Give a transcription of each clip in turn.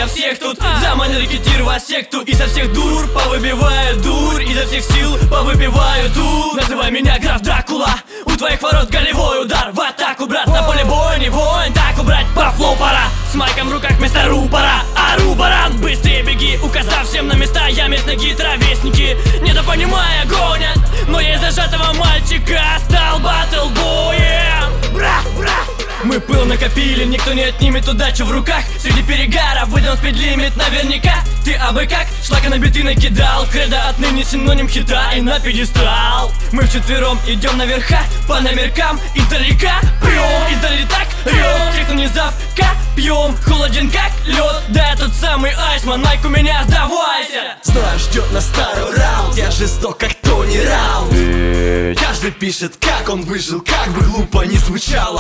я всех тут заманил рекетировать секту. И со всех дур повыбиваю дурь, изо всех сил повыбиваю дур. Называй меня граф Дракула, у твоих ворот голевой удар. В атаку, брат, на поле боя не воин. Так убрать по флоу пора, с майком в руках вместо рупора. Ору, баран, быстрее беги, указав всем на места. Я местные ровесники, недопонимая гонят, но я из зажатого мальчика стал батл-боем. Бра, бра. Мы пыл накопили, никто не отнимет удачу в руках. Среди перегара выдал спидлимит наверняка. Ты абы как шлака на биты накидал. Кредо отныне синоним хита и на пьедестал. Мы вчетвером идем наверха, по номеркам издалека. Пьем, издали так, рёт, тех нанизав копьем. Холоден как лед, да я тот самый Айсман. Майк у меня, сдавайся. Знаю, ждет нас второй раунд. Я жесток, как Тони Раунд. Каждый пишет, как он выжил, как бы глупо не звучало.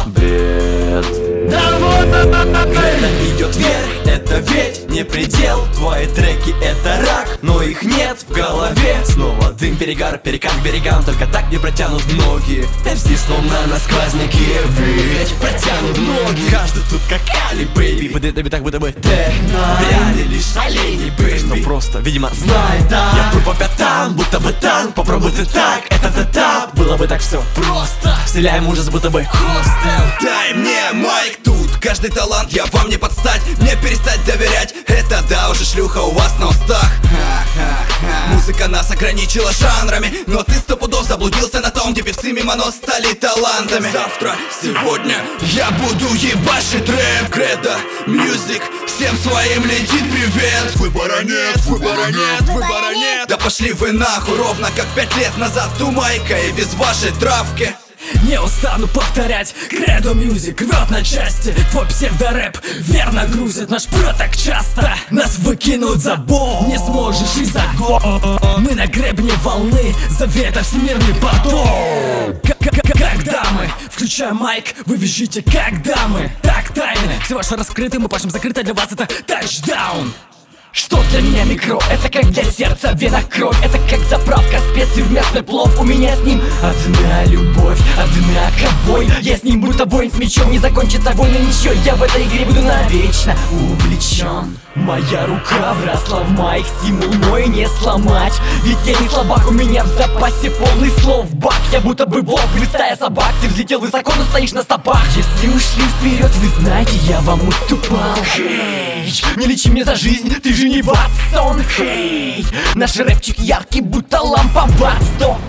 Кредо идет вверх, это ведь не предел. Твои треки это рак, но их нет в голове. Снова дым, перегар, перекат к берегам. Только так не протянут ноги. MC словно на сквозняке, ведь протянут ноги. Каждый тут как Али, бэйби. Подает так, будто бы техно. Реали лишь олени, бэйби. Что просто, видимо, знает, да. Я пру по пятам, будто бы танк. Попробуй ты так, это этап. Было бы так все просто. Вселяем ужас, будто бы хостел. Дай мне майк тут, каждый талант я вам не подстать. Мне перестать доверять, это да уже шлюха у вас на устах. Музыка нас ограничила жанрами, но ты сто пудов заблудился на том, где певцы мимо нос стали талантами. Завтра, сегодня я буду ебашить рэп. Кредо, мьюзик, всем своим летит привет. Выбора нет, выбора нет, выбора нет. Да пошли вы нахуй, ровно как 5 лет назад у Майка и без вашей травки. Не устану повторять, Кредо Мьюзик рвет на части. Твой псевдорэп верно грузит наш прет так часто. Нас выкинут за бок, не сможешь и за год. Мы на гребне волны, завета всемирный поток. Когда мы включаем майк, вы визжите как дамы. Так тайны, все ваше раскрыто, мы пашем закрыто, для вас это тачдаун. Что для меня микро? Это как для сердца вена кровь. Это как заправка специй в мясной плов. У меня с ним одна любовь, однако бой. Я с ним будто воин с мечом. Не закончится война ничего. Я в этой игре буду навечно увлечен. Моя рука вросла в майк, стимул мой не сломать. Ведь я не слабак, у меня в запасе полный слов бак. Я будто бы волк, листая собак. Ты взлетел высоко, но стоишь на стопах. Если ушли вперед, вы знаете, я вам уступал. Хей, не лечи мне за жизнь, ты же не Ватсон. Хей, наш рэпчик яркий, будто лампа Ватсон.